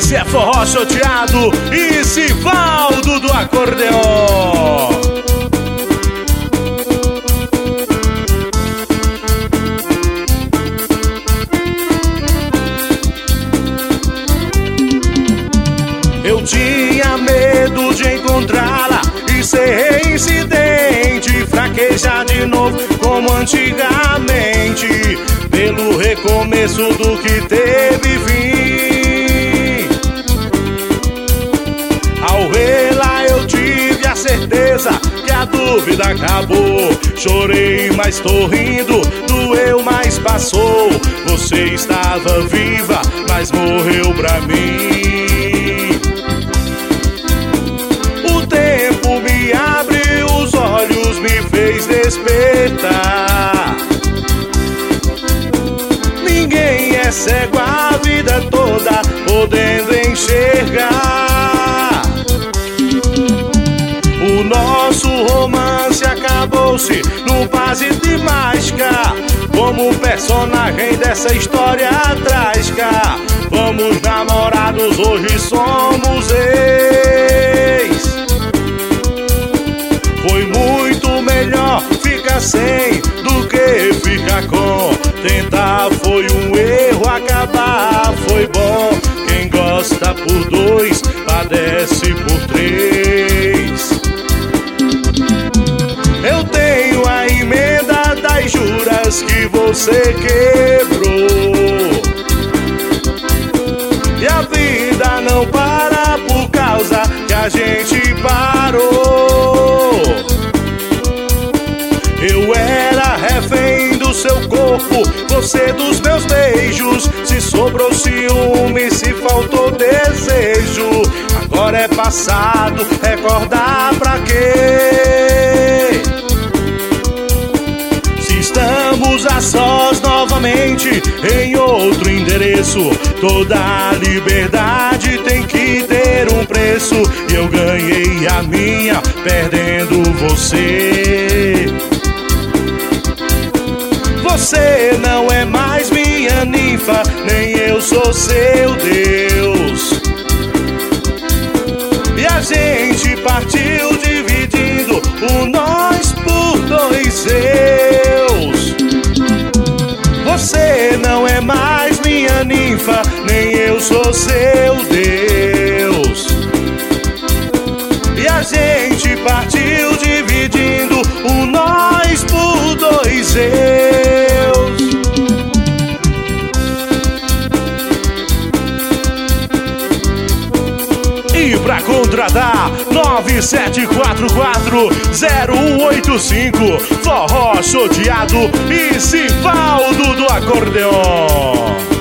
Esse é Forró Choteado e Sivaldo do acordeon. Eu tinha medo de encontrá-la e ser reincidente, fraquejar de novo como antigamente, pelo recomeço do que teve fim. Ao vê-la eu tive a certeza que a dúvida acabou. Chorei, mas tô rindo, doeu, mas passou. Você estava viva, mas morreu pra mim. O tempo me abriu os olhos, me fez despertar. Ninguém é cego a vida toda, podendo enxergar. O nosso romance acabou-se num passe de mágica, como personagem dessa história trágica. Fomos namorados, hoje somos ex. Foi muito melhor ficar sem do que ficar com. Tentar foi um erro, acabar foi bom. Quem gosta por dois, padece por três. Eu tenho a emenda das juras que você quebrou. E a vida não para por causa que a gente parou. Eu era refém do seu corpo, você dos meus beijos. Se sobrou ciúme, se faltou desejo, agora é passado, recordar pra quê? Se estamos a sós novamente em outro endereço, toda a liberdade tem que ter um preço. E eu ganhei a minha perdendo você. Você não é mais minha ninfa, nem eu sou seu Deus. E a gente partiu dividindo o nós por dois seus. Você não é mais minha ninfa, nem eu sou seu Deus. E a gente partiu dividindo o nós por dois seus. E pra contratar, 9744-0185, Forró Choteado e Sivaldo do acordeon.